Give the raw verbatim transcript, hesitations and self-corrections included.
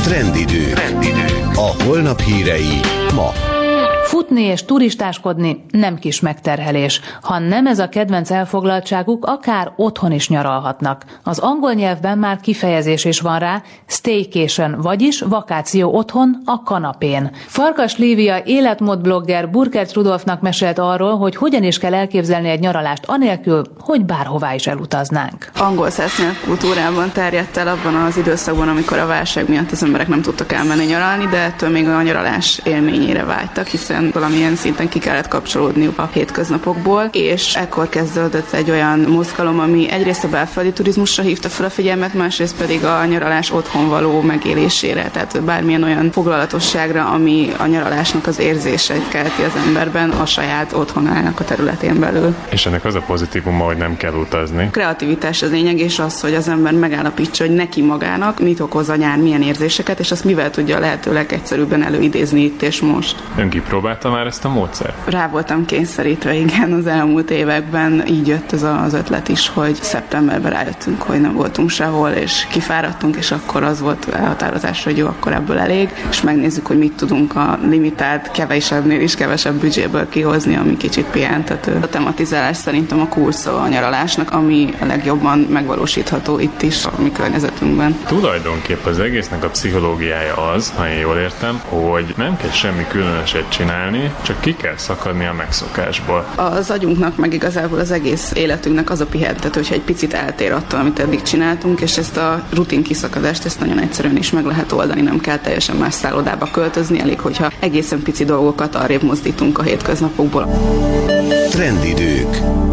Trendidő. Trendidő. A holnap hírei ma. Futni és turistáskodni nem kis megterhelés. Ha nem ez a kedvenc elfoglaltságuk, akár otthon is nyaralhatnak. Az angol nyelvben már kifejezés is van rá, staycation, vagyis vakáció otthon a kanapén. Farkas Lívia életmódblogger Burkert Rudolfnak mesélt arról, hogy hogyan is kell elképzelni egy nyaralást anélkül, hogy bárhová is elutaznánk. Angol száz kultúrában terjedt el abban az időszakban, amikor a válság miatt az emberek nem tudtak elmenni nyaralni, de ettől még a nyaralás élményére vágytak, hiszen valamilyen szinten ki kellett kapcsolódni a hétköznapokból, és ekkor kezdődött egy olyan mozgalom, ami egyrészt a belföldi turizmusra hívta fel a figyelmet, másrészt pedig a nyaralás otthon való megélésére, tehát bármilyen olyan foglalatosságra, ami a nyaralásnak az érzéseit kelti az emberben a saját otthonának a területén belül. És ennek az a pozitívuma, hogy nem kell utazni. A kreativitás az lényeg, és az, hogy az ember megállapítsa, hogy neki magának mit okoz a nyár, milyen érzéseket, és azt mivel tudja lehetőleg egyszerűbben előidézni itt és most. Ön kipróbálta már ezt a módszert? Rá voltam kényszerítve, igen, az elmúlt években így jött ez az ötlet is, hogy szeptemberben rájöttünk, hogy nem voltunk sehol, és kifáradtunk, és akkor az volt elhatározás, hogy jó, akkor ebből elég, és megnézzük, hogy mit tudunk a limitált, kevesebbnél is kevesebb büdzséből kihozni, ami kicsit pihentető. A tematizálás szerintem a kulcsa a nyaralásnak, ami a legjobban megvalósítható itt is, a mi környezetünkben. Tulajdonképp az egésznek a pszichológiája az, ha én jól értem, hogy nem kell semmi különöset csinálni, csak ki kell szakadni a megszokásból. Az agyunknak, meg igazából az egész életünknek az a pihentető, hogyha egy picit eltér attól, amit eddig csináltunk, és ezt a rutin kiszakadást ezt nagyon egyszerűen is meg lehet oldani, nem kell teljesen más szállodába költözni, elég, hogyha egészen pici dolgokat arrébb mozdítunk a hétköznapokból. Trendidők.